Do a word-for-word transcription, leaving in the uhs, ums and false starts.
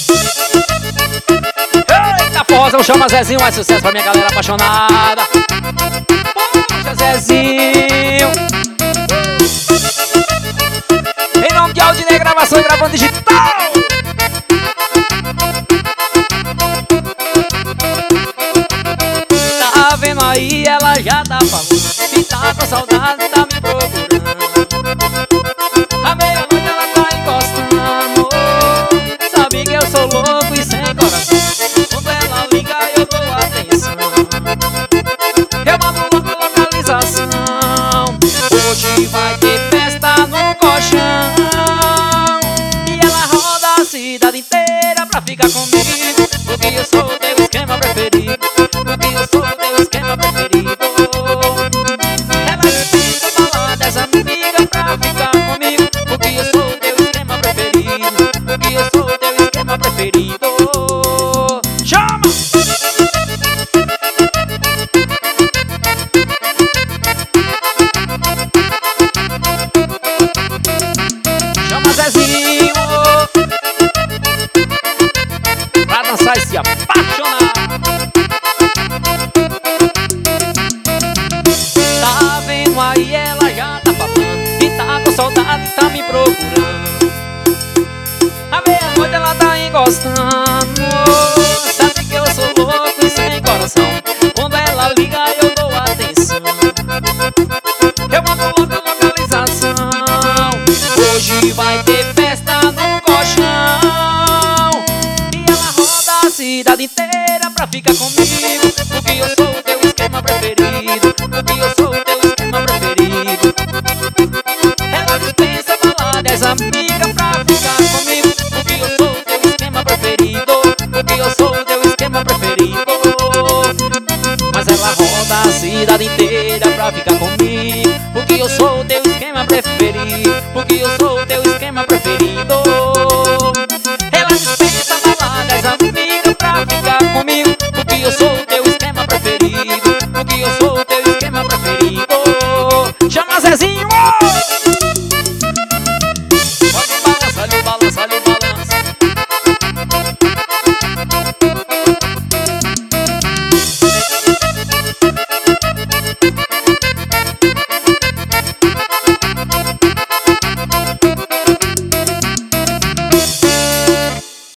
Eita, forrozão, chama Zezinho, mais sucesso pra minha galera apaixonada. Puxa, Zezinho. Em nome de Aldinei Gravação e Gravando Digital. Tá vendo aí, ela já tá falando que tá com saudade, tá me procurando. À meia-noite ela tá encostando. Sabe que eu sou louco e sem coração. Quando ela liga eu dou atenção. Eu mando logo a localização. Hoje vai ter festa no colchão. E ela roda a cidade inteira pra ficar comigo, porque eu sou teu esquema preferido. Porque eu sou teu esquema preferido. Ela dispensa falar dessa amiga pra ficar comigo, porque eu sou teu esquema preferido. Porque eu sou teu esquema preferido. Chama! Chama Zezinho pra dançar e se apaixonar. Tá vendo aí, ela já tá falando que tá com saudade, tá me procurando. À meia-noite ela tá encostando. Sabe que eu sou louco e sem coração. Quando ela liga eu dou atenção. Eu mando logo a localização. Hoje vai ter festa no colchão. E ela roda a cidade inteira pra ficar comigo, porque eu sou teu esquema preferido. Porque eu sou teu esquema preferido. Ela dispensa falar dessa amiga pra ficar comigo, porque eu sou teu esquema preferido. Porque eu sou teu esquema preferido. Mas ela roda a cidade inteira pra ficar comigo, porque eu sou teu esquema preferido. Porque eu sou teu esquema preferido. Ela dispensa falar dessa amiga pra ficar comigo, porque eu sou teu esquema preferido. Porque eu sou teu esquema preferido. Chama Zezinho!